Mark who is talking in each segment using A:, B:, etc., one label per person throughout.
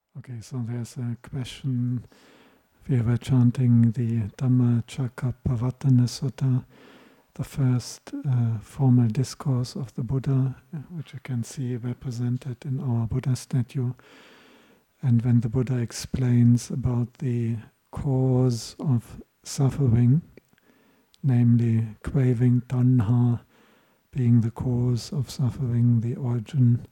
A: Okay, so there's a question. We were chanting the Dhammacakkappavattana Sutta, the first formal discourse of the Buddha, which you can see represented in our Buddha statue. And when the Buddha explains about the cause of suffering, namely craving, tanha, being the cause of suffering, the origin,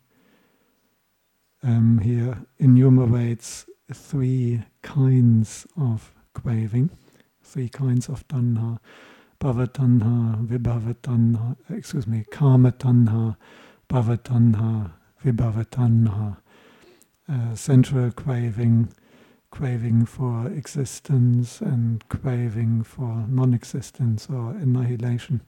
A: he enumerates three kinds of craving, three kinds of tanha: bhavatanha, vibhavatanha, kamatanha, bhavatanha, vibhavatanha. Sensual craving, craving for existence and craving for non-existence or annihilation.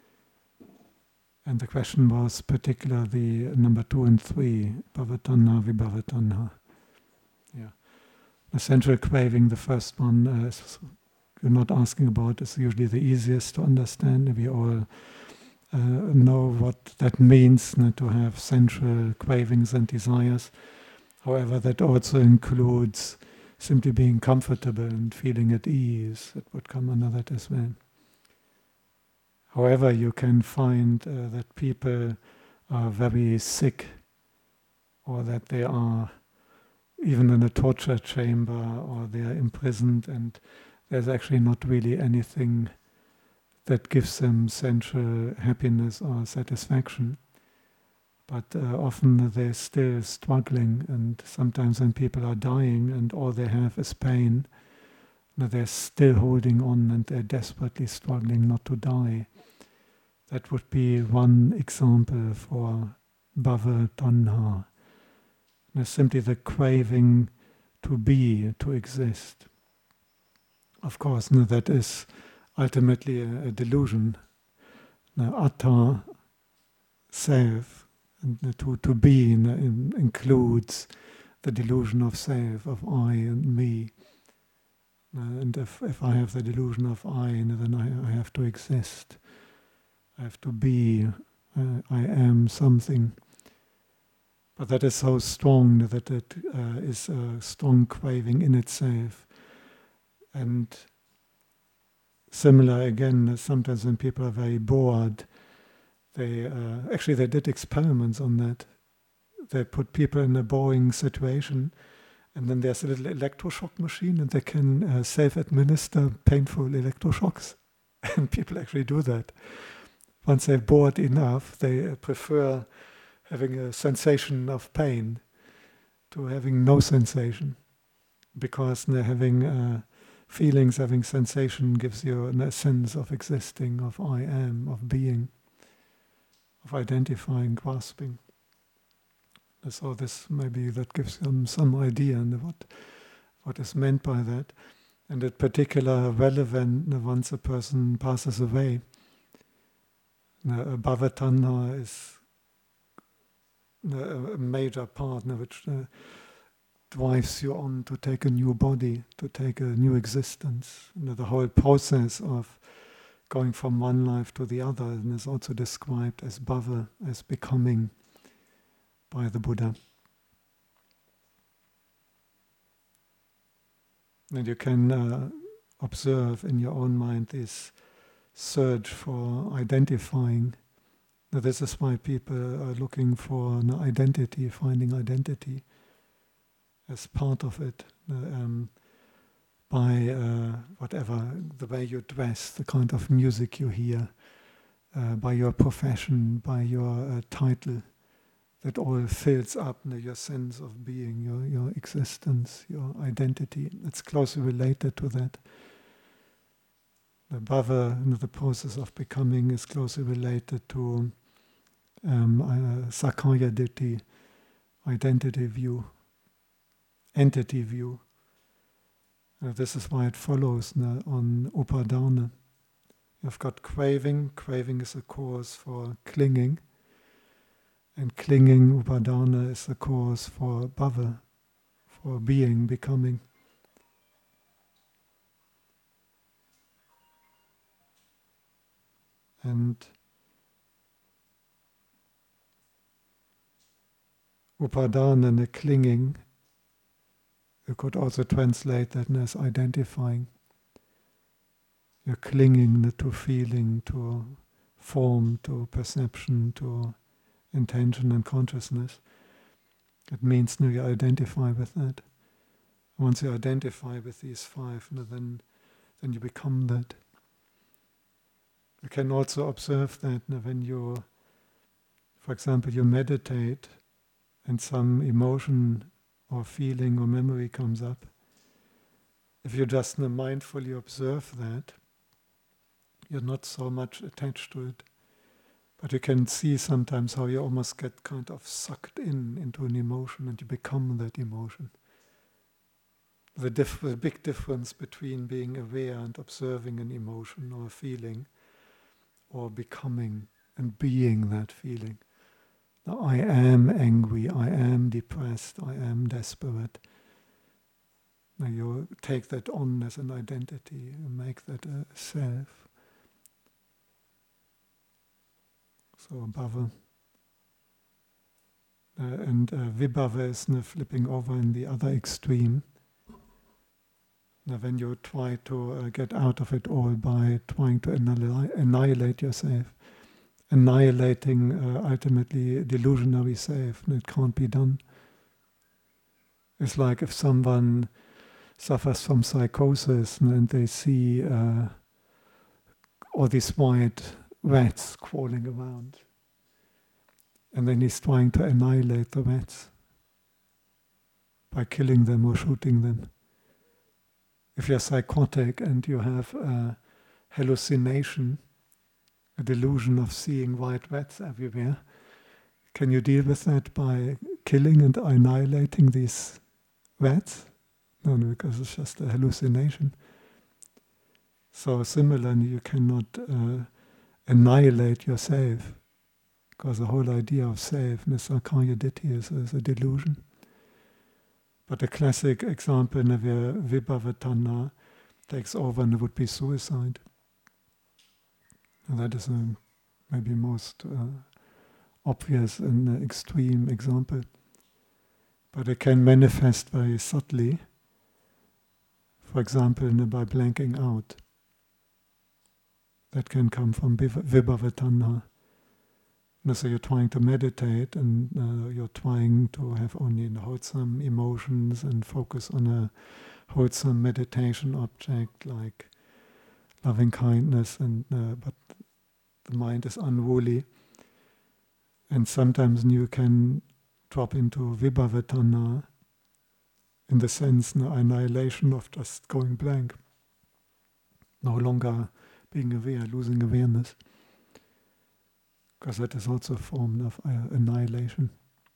A: And the question was particularly number 2 and 3, bhavatanha, vibhavatanha. Yeah. The sensual craving, the first one, you're not asking about, is usually the easiest to understand. We all know what that means, to have sensual cravings and desires. However, that also includes simply being comfortable and feeling at ease. It would come under that as well. However, you can find that people are very sick, or that they are even in a torture chamber, or they are imprisoned, and there's actually not really anything that gives them sensual happiness or satisfaction. But often they're still struggling, and sometimes when people are dying and all they have is pain, they're still holding on and they're desperately struggling not to die. That would be one example for bhava tanha. It's simply the craving to be, to exist. Of course, that is ultimately a delusion. Atta, self, and to be includes the delusion of self, of I and me. And if I have the delusion of I, then I have to exist. I have to be, I am something. But that is so strong that it is a strong craving in itself. And similar again, sometimes when people are very bored, they did experiments on that. They put people in a boring situation, and then there's a little electroshock machine, and they can self-administer painful electroshocks. And people actually do that. Once they're bored enough, they prefer having a sensation of pain to having no sensation, because having feelings, having sensation gives you a sense of existing, of I am, of being, of identifying, grasping. So this maybe that gives them some idea of what is meant by that, and in particular relevant once a person passes away. Bhavatanha is a major part which drives you on to take a new body, to take a new existence. The whole process of going from one life to the other is also described as bhava, as becoming, by the Buddha. And you can observe in your own mind this surge for identifying. Now, this is why people are looking for an identity, finding identity as part of it, by whatever, the way you dress, the kind of music you hear, by your profession, by your title. That all fills up your sense of being, your existence, your identity. It's closely related to that. The bhava, the process of becoming, is closely related to sakkaya ditthi, identity view, entity view. This is why it follows on upadana. You've got craving. Craving is a cause for clinging. And clinging, upadana, is a cause for bhava, for being, becoming. And upadana, the clinging, You could also translate that as identifying. You're clinging to feeling, to form, to perception, to intention and consciousness. It means you identify with that. Once you identify with these five, then you become that. You can also observe that when you, for example, you meditate and some emotion or feeling or memory comes up. If you just mindfully observe that, you're not so much attached to it. But you can see sometimes how you almost get kind of sucked into an emotion and you become that emotion. The big difference between being aware and observing an emotion or a feeling, or becoming and being that feeling. Now, I am angry, I am depressed, I am desperate. Now you take that on as an identity and make that a self. So bhava. And vibhava is flipping over in the other extreme. Now when you try to get out of it all by trying to annihilate yourself, annihilating ultimately delusionary self, and it can't be done. It's like if someone suffers from psychosis and they see all these white rats crawling around, and then he's trying to annihilate the rats by killing them or shooting them. If you're psychotic and you have a hallucination, a delusion of seeing white rats everywhere, can you deal with that by killing and annihilating these rats? No, because it's just a hallucination. So similarly, you cannot annihilate yourself, because the whole idea of self, nisakaya ditthi, is a delusion. But a classic example where vibhavatanha takes over and it would be suicide. And that is maybe most obvious and extreme example. But it can manifest very subtly, for example, by blanking out. That can come from vibhavatanha. So you're trying to meditate and you're trying to have only wholesome emotions and focus on a wholesome meditation object like loving kindness, but the mind is unruly. And sometimes you can drop into vibhavatanha in the sense, annihilation of just going blank. No longer being aware, losing awareness. Because that is also a form of annihilation.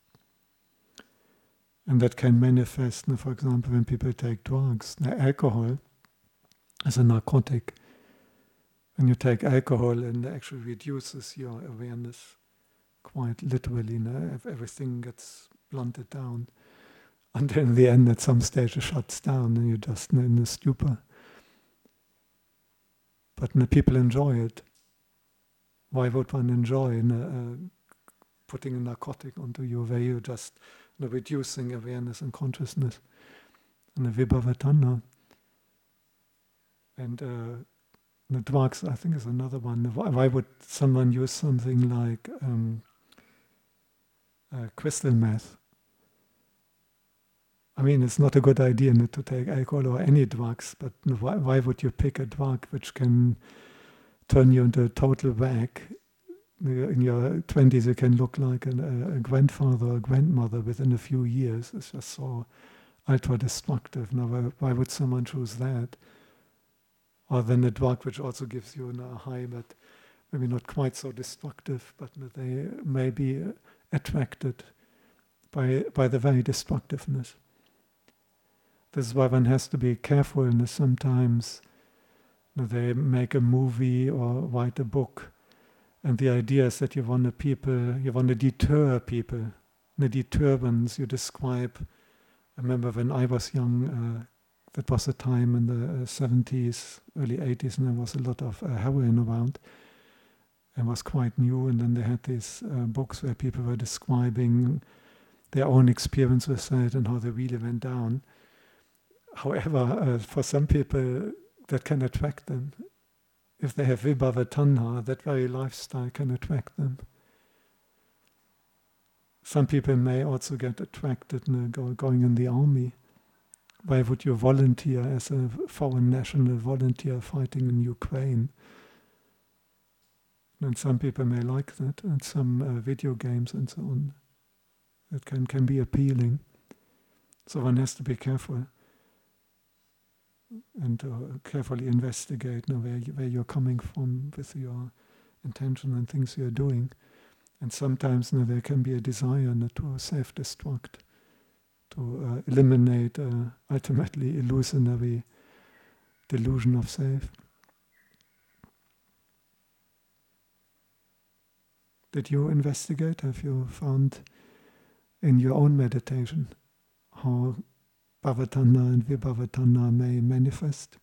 A: And that can manifest, for example, when people take drugs. Now, alcohol is a narcotic. When you take alcohol, and it actually reduces your awareness quite literally. Everything gets blunted down. Until in the end, at some stage, it shuts down and you're just in a stupor. But people enjoy it. Why would one enjoy putting a narcotic onto you where you're just reducing awareness and consciousness? And the vibhavatanha. And the drugs, I think, is another one. Why would someone use something like crystal meth? I mean, it's not a good idea to take alcohol or any drugs, but why would you pick a drug which can turn you into a total whack? In your 20s, you can look like a grandfather or a grandmother within a few years. It's just so ultra-destructive. Now, why would someone choose that? Or then a drug which also gives you a high, but maybe not quite so destructive, but they may be attracted by the very destructiveness. This is why one has to be careful, and sometimes they make a movie or write a book, and the idea is that you want to deter people. The deterrence you describe. I remember when I was young, that was a time in the 70s, early 80s, and there was a lot of heroin around. It was quite new, and then they had these books where people were describing their own experience with that and how they really went down. However, for some people, that can attract them. If they have vibhava tanha, that very lifestyle can attract them. Some people may also get attracted going in the army. Why would you volunteer as a foreign national volunteer fighting in Ukraine? And some people may like that, and some video games and so on. That can be appealing. So one has to be careful and carefully investigate where you're coming from with your intention and things you're doing. And sometimes there can be a desire to self-destruct, to eliminate ultimately illusionary delusion of self. Did you investigate? Have you found in your own meditation how bhavatanha and vibhavatanha may manifest?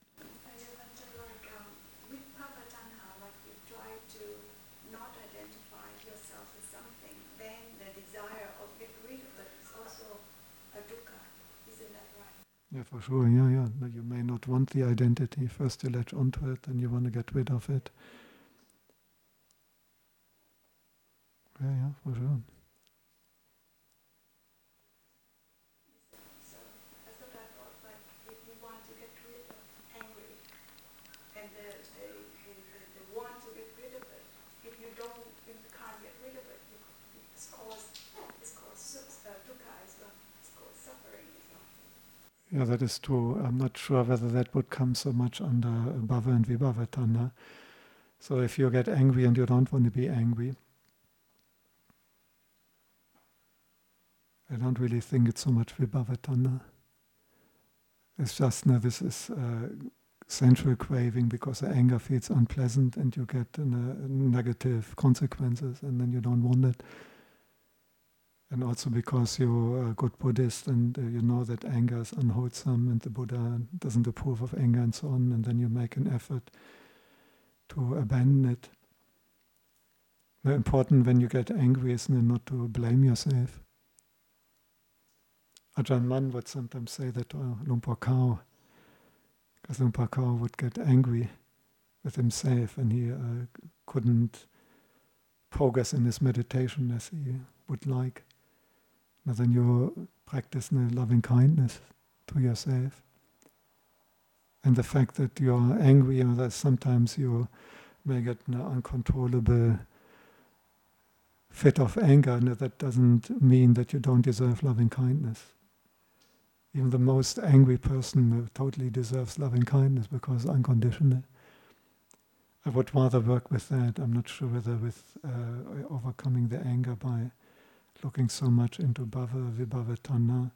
B: With bhavatanha, like you try to not identify yourself as something, then the desire of getting rid of it is also a dukkha. Isn't that right?
A: Yeah, for sure. Yeah. You may not want the identity. First you latch onto it, then you want to get rid of it. Yeah, for sure.
B: So that's what I thought, like if you want to get rid of anger and the want to get rid of it, if you can't get rid of it, it's caused dukkha as well. It's caused suffering as well.
A: Yeah, that is true. I'm not sure whether that would come so much under bhava and vibhavatanha. So if you get angry and you don't want to be angry, I don't really think it's so much vibhavatanha. It's just this is sensual craving because the anger feels unpleasant and you get negative consequences and then you don't want it. And also because you're a good Buddhist and you know that anger is unwholesome and the Buddha doesn't approve of anger and so on, and then you make an effort to abandon it. The important when you get angry is not to blame yourself. Ajahn Mun would sometimes say that to Luang Por Khao, because Luang Por Khao would get angry with himself and he couldn't progress in his meditation as he would like. And then you practice loving kindness to yourself. And the fact that you are angry, that sometimes you may get an uncontrollable fit of anger, and that doesn't mean that you don't deserve loving kindness. Even the most angry person totally deserves loving kindness because unconditional. I would rather work with that. I'm not sure whether with overcoming the anger by looking so much into bhava, vibhavatanha.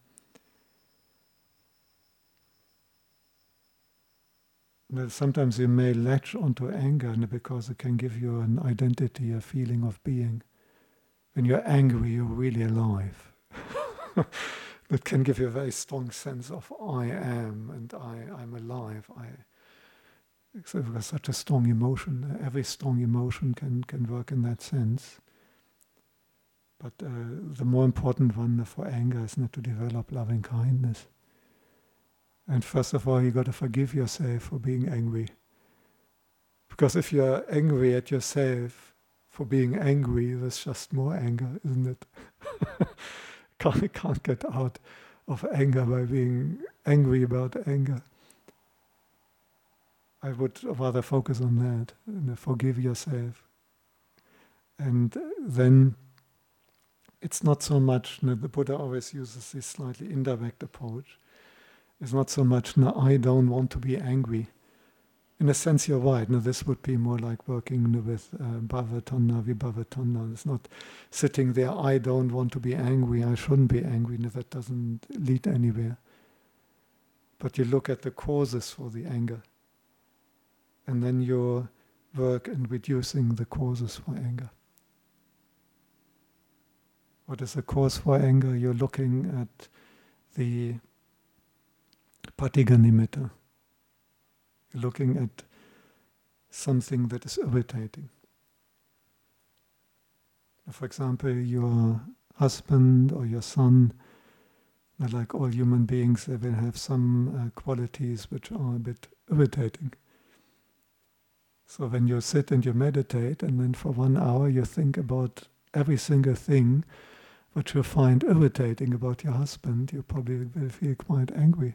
A: Sometimes you may latch onto anger because it can give you an identity, a feeling of being. When you're angry, you're really alive. That can give you a very strong sense of I am and I'm alive. It's such a strong emotion. Every strong emotion can work in that sense. But the more important one for anger is not to develop loving kindness. And first of all, you got to forgive yourself for being angry. Because if you're angry at yourself for being angry, there's just more anger, isn't it? Can't get out of anger by being angry about anger. I would rather focus on that and forgive yourself. And then it's not so much, the Buddha always uses this slightly indirect approach. It's not so much, I don't want to be angry. In a sense, you're right. This would be more like working with bhavatanha, vibhavatanha. It's not sitting there, I don't want to be angry, I shouldn't be angry. That doesn't lead anywhere. But you look at the causes for the anger. And then you work in reducing the causes for anger. What is the cause for anger? You're looking at the patigha nimitta. You're looking at something that is irritating. For example, your husband or your son Like all human beings, they will have some qualities which are a bit irritating. So when you sit and you meditate, and then for 1 hour you think about every single thing which you find irritating about your husband, you probably will feel quite angry.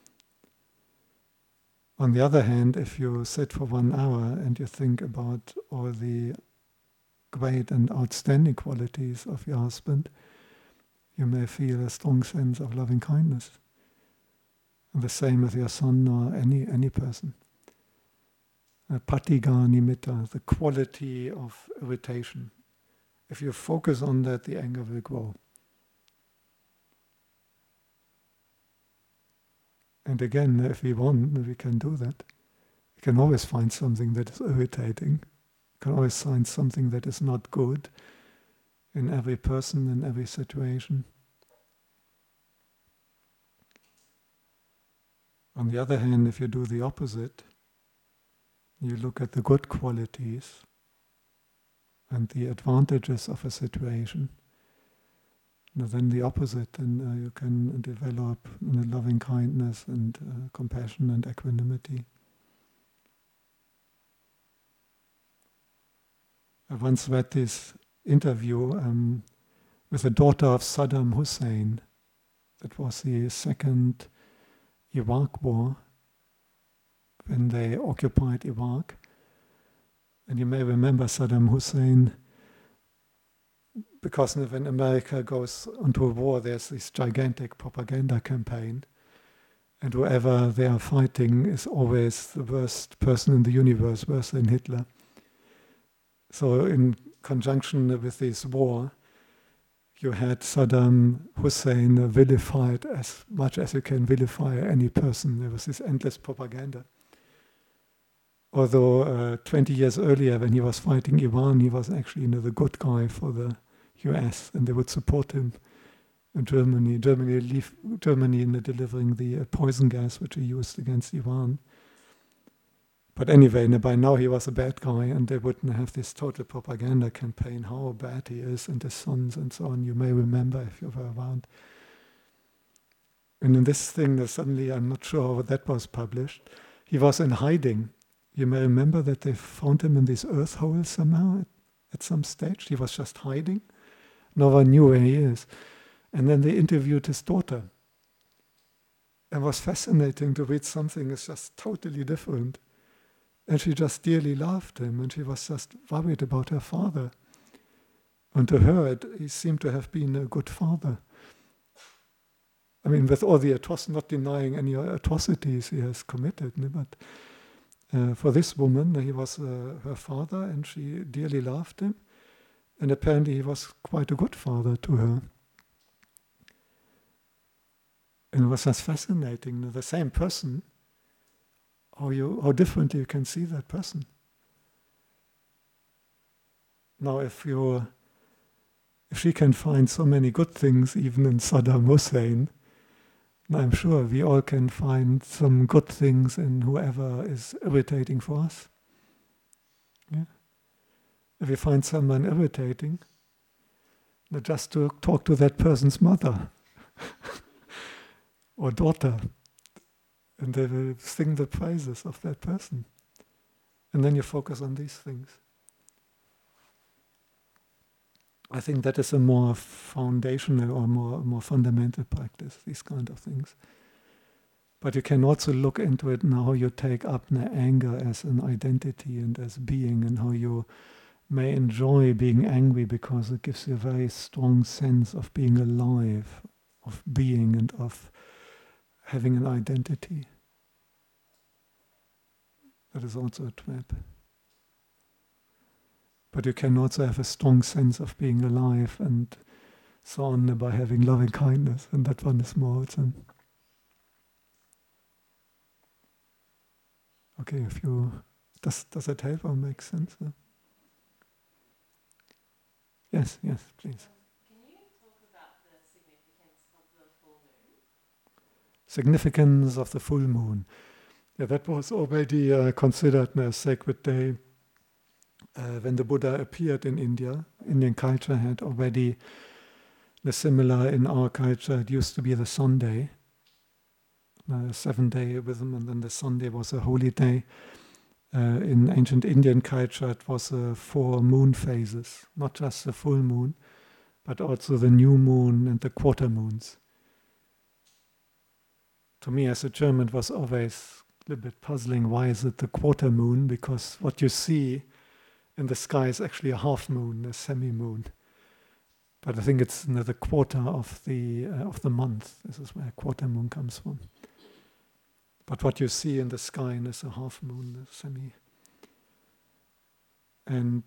A: On the other hand, if you sit for 1 hour and you think about all the great and outstanding qualities of your husband, you may feel a strong sense of loving kindness. And the same with your son or any person. Patiga nimitta, the quality of irritation. If you focus on that, the anger will grow. And again, if we want, we can do that. We can always find something that is irritating. We can always find something that is not good in every person, in every situation. On the other hand, if you do the opposite, you look at the good qualities and the advantages of a situation, then the opposite, and you can develop loving kindness and compassion and equanimity. I once read this interview with the daughter of Saddam Hussein. That was the second Iraq war, when they occupied Iraq. And you may remember Saddam Hussein, because when America goes into a war, there's this gigantic propaganda campaign, and whoever they are fighting is always the worst person in the universe, worse than Hitler. So in conjunction with this war, you had Saddam Hussein vilified as much as you can vilify any person. There was this endless propaganda. Although 20 years earlier, when he was fighting Iran, he was actually the good guy for the US, and they would support him in Germany. Germany in delivering the poison gas which he used against Iran. But anyway, by now he was a bad guy, and they wouldn't have this total propaganda campaign, how bad he is, and his sons and so on. You may remember if you were around. And in this thing, suddenly, I'm not sure how that was published, he was in hiding. You may remember that they found him in this earth hole somehow at some stage. He was just hiding. No one knew where he is. And then they interviewed his daughter. It was fascinating to read something that's just totally different. And she just dearly loved him, and she was just worried about her father. And to her, he seemed to have been a good father. I mean, with all the not denying any atrocities he has committed, but for this woman, he was her father, and she dearly loved him. And apparently he was quite a good father to her. And it was just fascinating. The same person, how differently you can see that person. Now, if she can find so many good things even in Saddam Hussein, I'm sure we all can find some good things in whoever is irritating for us. Yeah? If you find someone irritating, just to talk to that person's mother or daughter, and they will sing the praises of that person. And then you focus on these things. I think that is a more foundational or more fundamental practice, these kind of things. But you can also look into it now, how you take up the anger as an identity and as being, and how you may enjoy being angry because it gives you a very strong sense of being alive, of being and of having an identity. That is also a trap. But you can also have a strong sense of being alive and so on by having loving kindness, and that one is more wholesome. Okay, does that help or make sense? Yes, please.
C: Can you talk about the significance of the full moon?
A: Significance of the full moon. Yeah, that was already considered a sacred day. When the Buddha appeared in India, Indian culture had already The similar in our culture, it used to be the Sunday, 7-day rhythm, and then the Sunday was a holy day. In ancient Indian culture, it was 4 moon phases, not just the full moon, but also the new moon and the quarter moons. To me, as a German, it was always a little bit puzzling. Why is it the quarter moon? Because what you see in the sky is actually a half moon, a semi-moon. But I think it's the quarter of the month. This is where quarter moon comes from. But what you see in the sky is a half moon, a semi. And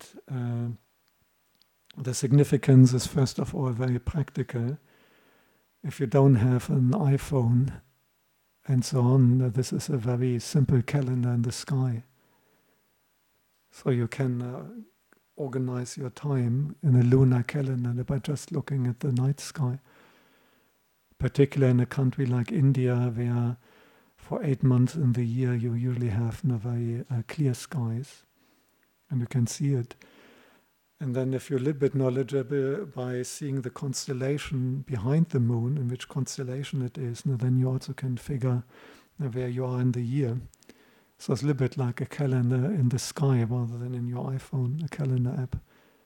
A: the significance is, first of all, very practical. If you don't have an iPhone and so on, this is a very simple calendar in the sky. So you can organize your time in a lunar calendar by just looking at the night sky. Particularly in a country like India, where for 8 months in the year you usually have very clear skies, and you can see it. And then if you're a little bit knowledgeable by seeing the constellation behind the moon, and which constellation it is, then you also can figure where you are in the year. So it's a little bit like a calendar in the sky rather than in your iPhone, a calendar app.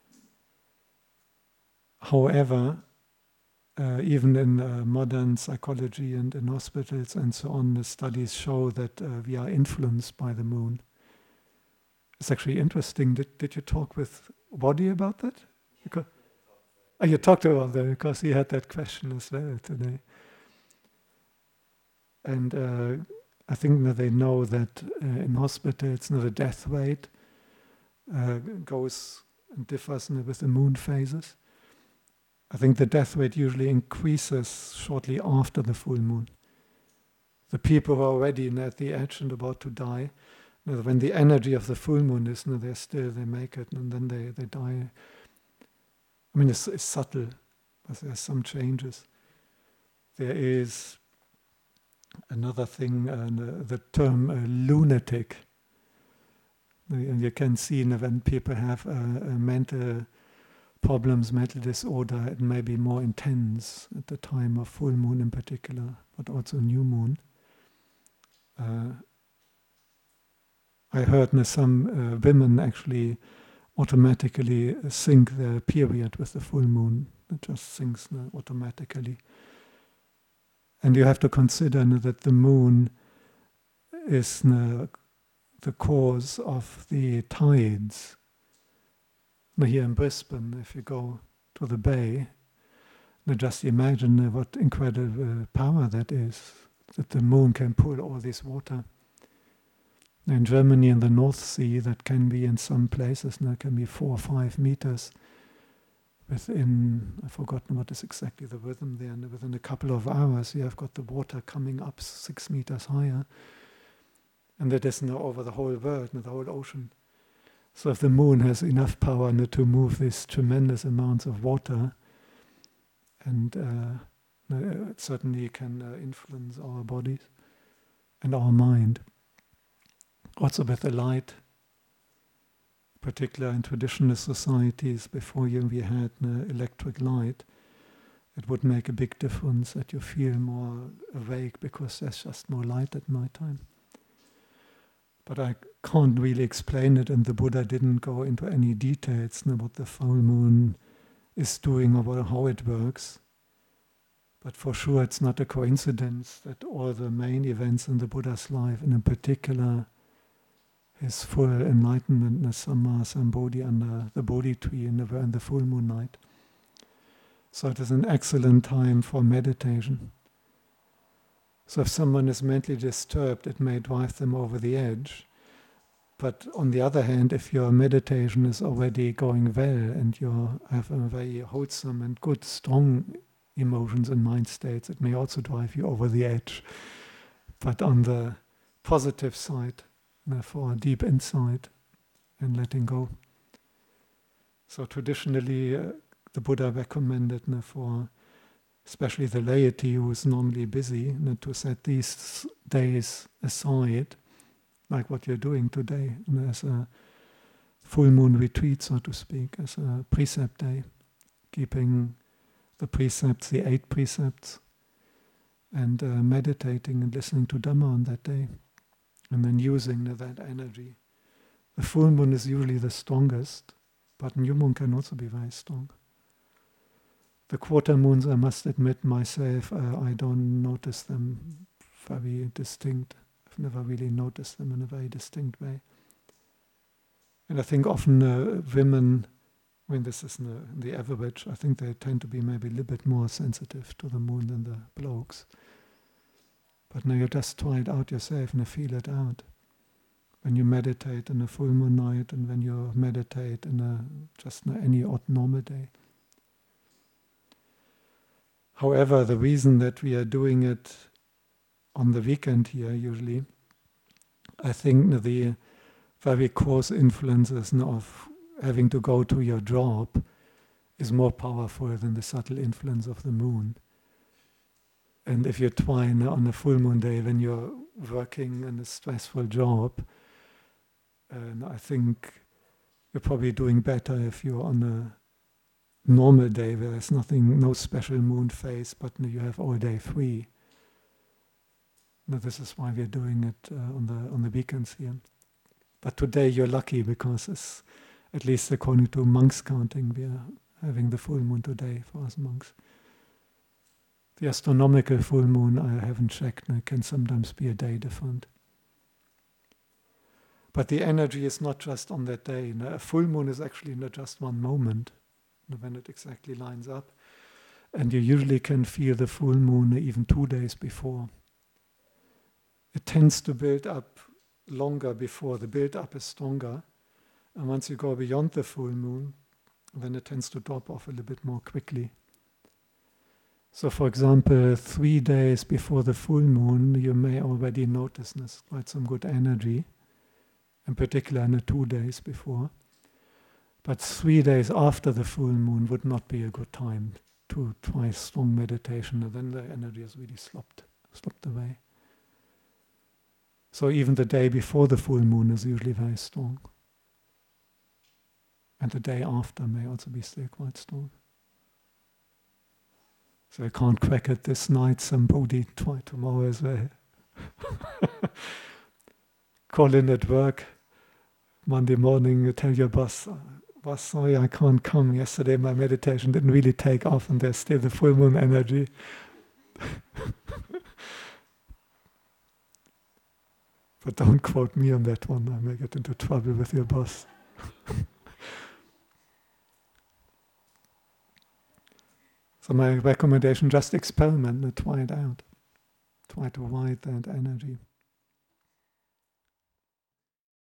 A: However, even in modern psychology and in hospitals and so on, the studies show that we are influenced by the moon. It's actually interesting. Did you talk with Wadi about that? You talked about that because he had that question as well today. And I think that they know that in hospitals, the death rate goes and differs with the moon phases. I think the death rate usually increases shortly after the full moon. The people who are already at the edge and about to die, when the energy of the full moon is, they make it, and then they die. I mean, it's subtle, but there's some changes. There is another thing, the term lunatic. And you can see when people have mental problems, mental disorder, it may be more intense at the time of full moon in particular, but also new moon. I heard some women actually automatically sync their period with the full moon. It just syncs automatically. And you have to consider that the moon is the cause of the tides. Here in Brisbane, if you go to the bay, just imagine what incredible power that is, that the moon can pull all this water. In Germany, in the North Sea, that can be in some places, it can be 4 or 5 meters within, I've forgotten what is exactly the rhythm there, and within a couple of hours you have got the water coming up 6 meters higher. And that is now over the whole world, the whole ocean. So if the moon has enough power to move these tremendous amounts of water, and it certainly can influence our bodies and our mind. Also with the light, particularly in traditional societies, before we had electric light, it would make a big difference that you feel more awake because there's just more light at night time. But I can't really explain it, and the Buddha didn't go into any details what the full moon is doing or how it works. But for sure it's not a coincidence that all the main events in the Buddha's life, and in particular his full enlightenment, the Samma Sambodhi under the Bodhi tree in the full moon night. So it is an excellent time for meditation. So if someone is mentally disturbed, it may drive them over the edge. But on the other hand, if your meditation is already going well and you have a very wholesome and good, strong emotions and mind states, it may also drive you over the edge. But on the positive side, for deep insight and letting go. So traditionally, the Buddha recommended for especially the laity who is normally busy to set these days aside, like what you're doing today, as a full moon retreat, so to speak, as a precept day, keeping the precepts, the 8 precepts, and meditating and listening to Dhamma on that day, and then using that energy. The full moon is usually the strongest, but new moon can also be very strong. The quarter moons, I must admit myself, I don't notice them very distinct. I've never really noticed them in a very distinct way. And I think often women, when this is in the average, I think they tend to be maybe a little bit more sensitive to the moon than the blokes. But now you just try it out yourself and feel it out. When you meditate in a full moon night and when you meditate in any odd normal day. However, the reason that we are doing it on the weekend here usually, I think the very coarse influences of having to go to your job is more powerful than the subtle influence of the moon. And if you try on a full moon day when you're working in a stressful job, and I think you're probably doing better if you're on a normal day where there's no special moon phase, but you have all day free. Now this is why we're doing it on the weekends here. But today you're lucky because it's, at least according to monks counting, we are having the full moon today for us monks. The astronomical full moon I haven't checked, and it can sometimes be a day different. But the energy is not just on that day. A full moon is actually not just one moment when it exactly lines up. And you usually can feel the full moon even 2 days before. It tends to build up longer before. The build-up is stronger. And once you go beyond the full moon, then it tends to drop off a little bit more quickly. So for example, 3 days before the full moon, you may already notice there's quite some good energy, in particular in the 2 days before. But 3 days after the full moon would not be a good time to try strong meditation, and then the energy is really slopped away. So even the day before the full moon is usually very strong. And the day after may also be still quite strong. So I can't crack it this night, somebody try tomorrow as well. Call in at work, Monday morning, you tell your boss, boss, sorry I can't come. Yesterday my meditation didn't really take off and there's still the full moon energy. But don't quote me on that one, I may get into trouble with your boss. So my recommendation, just experiment and try it out. Try to ride that energy.